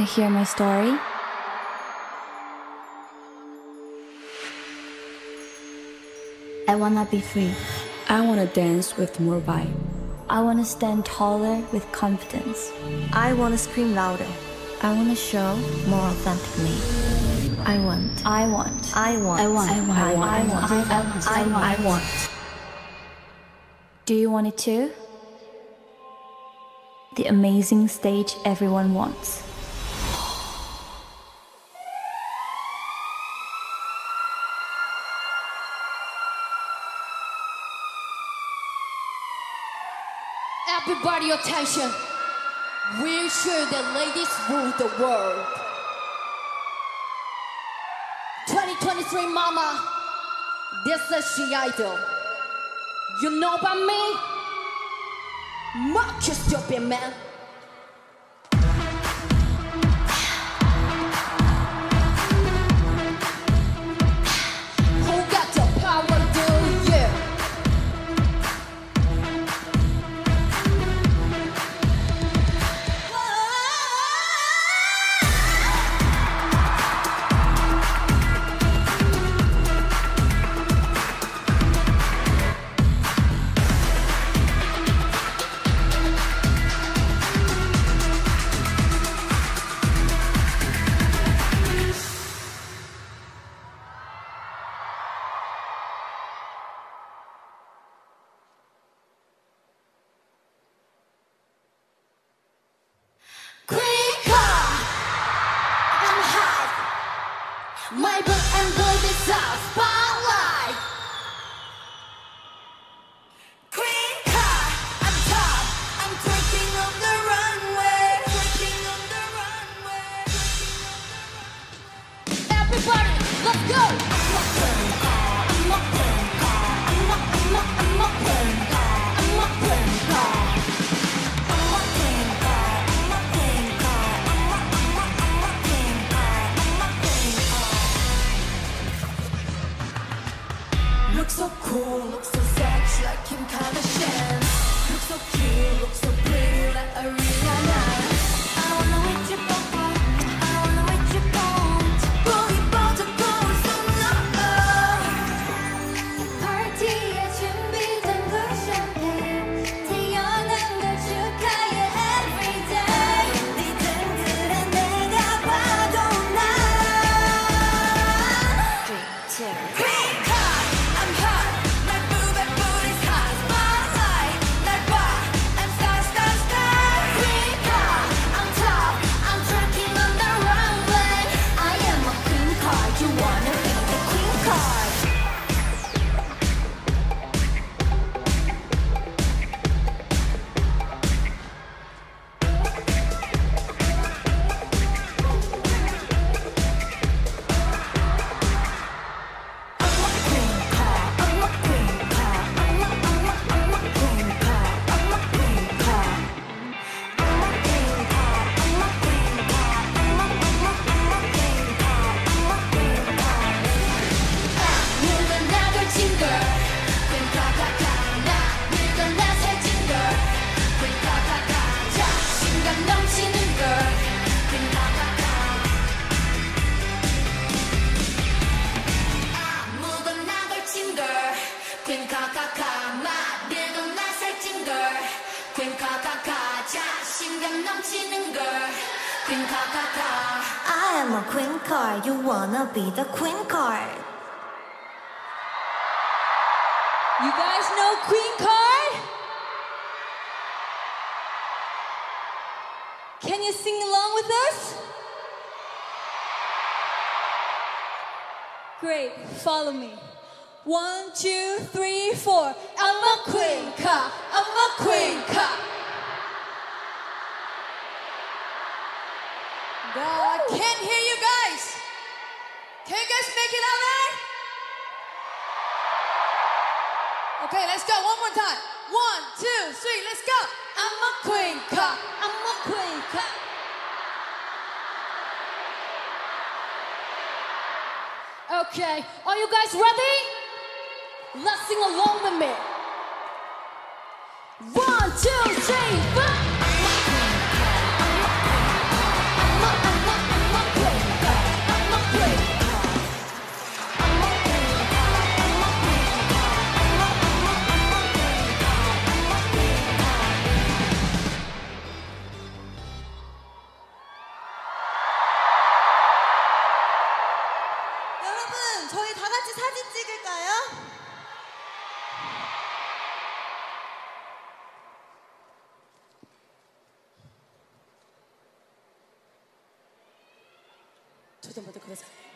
hear my story? I wanna be free. I wanna dance with more vibe. I wanna stand taller with confidence. I wanna scream louder. I wanna show more authentically. I want. I want. I want. I want. I want. I want. I want. I want. I want. Do you want it too? The amazing stage everyone wants. Everybody attention. We're sure that ladies rule the world. 2023 mama, this is She Idol. You know about me? Mark your stupid man. Who got the power, do you? My book and gold is out, spotlight. Queen car, I'm top, I'm twerking on the runway, twerking on the runway, everybody, let's go. I'm a queen car, I'm a queen car, I'm a queen car, I'm a queen car, I'm a queen car, I'm a queen car, I'm a queen car, I'm a queen car. Look so cool, look so sexy like Kim Kardashian. Look so cute, look so pretty like Ariana. I wanna wait your bone, I wanna wait your bone. 보기 뻗어고 웃음나. 파티에 준비된 그 champagne. 태어난 걸 축하해 everyday. 니들은 내가 봐도 난 Queen car, I'm hot. My booty's hot. Spotlight, 날 봐. I'm star, star, star. Queen car, I'm top. I'm twerking on the runway. I am a queen card. You wanna be the queen card? I'm a queen car. I'm a queen car. I'm a queen car. I'm a queen car. I'm a queen car. I'm a queen car. I'm a queen car. I'm a queen car. 누가 나 걸친 걸 queen car car 나 누가 나 살찐 걸 queen car car 자신감 넘치는 걸 queen car car 아무도 나 걸친 걸 queen car car 말들도 나 살찐 걸 queen car car 자신감 넘치는 걸 queen car car I am a queen card. You wanna be the queen card? You guys know Queen Card? Can you sing along with us? Great, follow me. 1, 2, 3, 4. I'm a queen car, I'm a queen car. No, I can't hear you guys. Can you guys make it out there? Okay, let's go one more time. 1, 2, 3, let's go. I'm a queen car, I'm a queen car. Okay, are you guys ready? Let's sing along with me. 1, 2, 3, 4. I'm a 같이 사진 찍을까요? 저도 모두 그러세요.